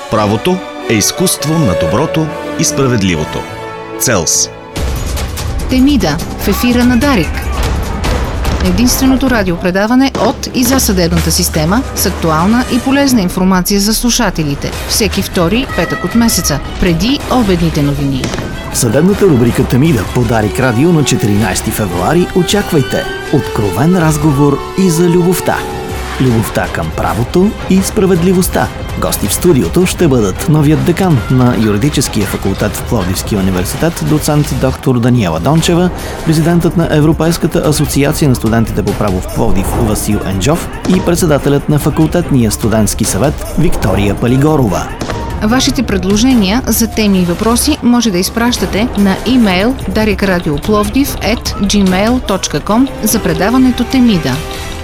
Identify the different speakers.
Speaker 1: Правото е изкуство на доброто и справедливото. Целс.
Speaker 2: Темида в ефира на Дарик. Единственото радиопредаване от и за съдебната система с актуална и полезна информация за слушателите. Всеки втори петък от месеца, преди обедните новини.
Speaker 3: Съдебната рубрика Темида по Дарик Радио на 14 февруари очаквайте откровен разговор и за любовта. Любовта към правото и справедливостта. Гости в студиото ще бъдат новият декан на юридическия факултет в Пловдивския университет, доцент доктор Даниела Дончева, президентът на Европейската асоциация на студентите по право в Пловдив Васил Енджов и председателят на факултетния студентски съвет Виктория Палигорова.
Speaker 2: Вашите предложения за теми и въпроси може да изпращате на имейл darikradioplовдив@gmail.com за предаването Темида.